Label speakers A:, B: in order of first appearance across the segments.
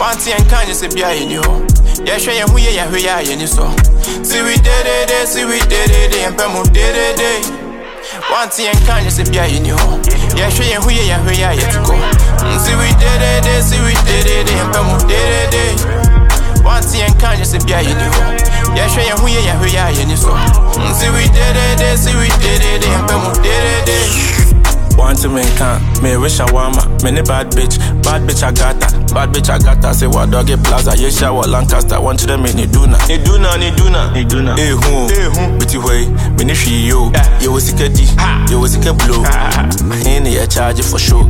A: One thing can't just be in you. Yeah, show you who you are, you so. See we did it, see we did it, and Pemu did it. One thing can't just be in you. Yeah, show you who you are, you go. See we did it, see we did it, and Pemu did it. One thing can't just be in you. Yeah, show you who you are, you so. See we did it, see we did it, and Pemu did it.
B: One to me can't, me wish I want me bad bitch I got that, say what doggy plaza, Yesha what Lancaster, want to them in ni duna, eh who, bitty way, me she you was a kedi, you was a blue, in the charge for sure.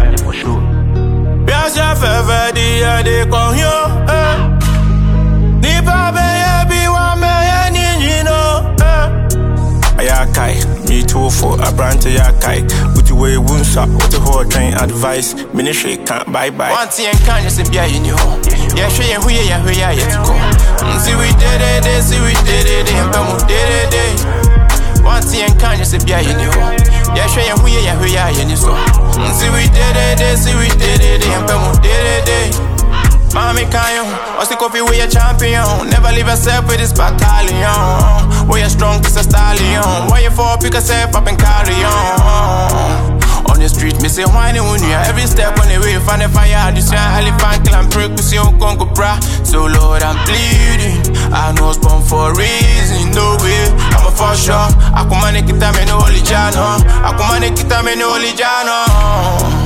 A: Yes, ya fever they come here, Nipa be one man, you know,
B: Ayakai, me too for a brand to Yakai. Put away wounds up, what the whole train advice. Ministry can't bye.
A: One thing can't just be in you. Yeah, show you who you are, you go. See we did it, see we did it, and Pemu did it. One thing can't just be in you. Yeah, show you who you are, you so. See we did it, see we did it, and Pemu did it. Mami Kayo, what's the coffee we a champion? Never leave yourself with this battalion. We are strong, it's a stallion. Why you fall, pick yourself up and carry on. On the street, me say whining when you every step on the way, find a fire. This young elephant clan break, we see on Congo bra. So Lord, I'm bleeding. I know it's born for a reason, no way. I'm a for sure. I come and get me no holy jano. I come and get me no holy jano.